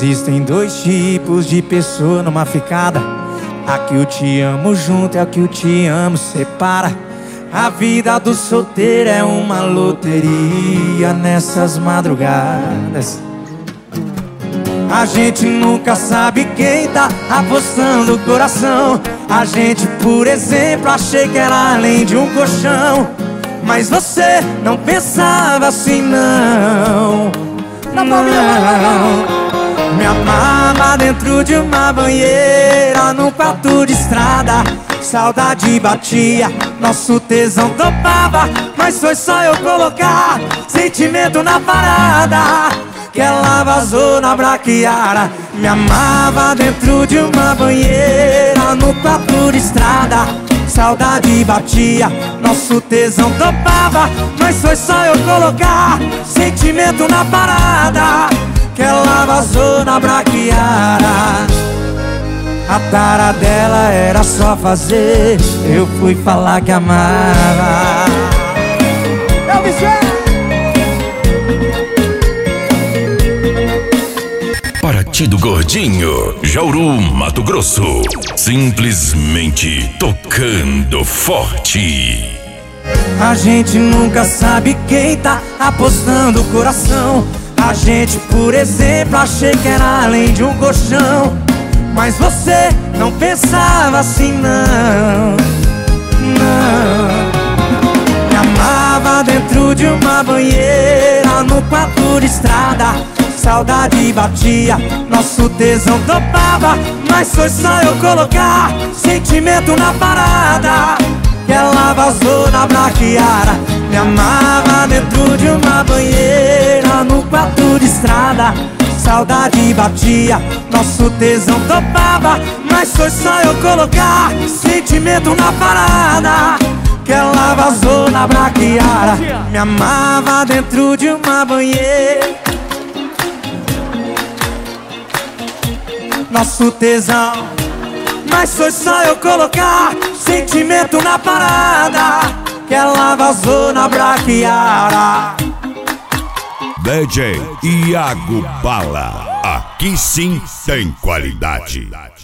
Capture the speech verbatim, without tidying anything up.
Existem dois tipos de pessoa numa ficada. A que o te amo junto é a que o te amo separa. A vida do solteiro é uma loteria nessas madrugadas. A gente nunca sabe quem tá apostando o coração. A gente, por exemplo, achei que era além de um colchão. Mas você não pensava assim, não. Não. Me amava dentro de uma banheira, num quarto de estrada. Saudade batia, nosso tesão topava. Mas foi só eu colocar sentimento na parada que ela vazou na braquiara. Me amava dentro de uma banheira, no quarto de estrada. Saudade batia, nosso tesão topava. Mas foi só eu colocar sentimento na parada que ela vazou na braquiara. A tara dela era só fazer, eu fui falar que amava. Eu me Partido Gordinho, Jauru, Mato Grosso. Simplesmente tocando forte. A gente nunca sabe quem tá apostando o coração. A gente, por exemplo, achei que era além de um colchão. Mas você não pensava assim, não. Não. Me amava dentro de uma banheira, no quarto de estrada. Saudade batia, nosso tesão topava. Mas foi só eu colocar sentimento na parada que ela vazou na braquiara. Me amava dentro de uma banheira, no quarto de estrada. Saudade batia, nosso tesão topava. Mas foi só eu colocar sentimento na parada que ela vazou na braquiara. Me amava dentro de uma banheira, nosso tesão. Mas foi só eu colocar sentimento na parada que ela vazou na braquiara. D J Iago Bala, aqui sim tem qualidade.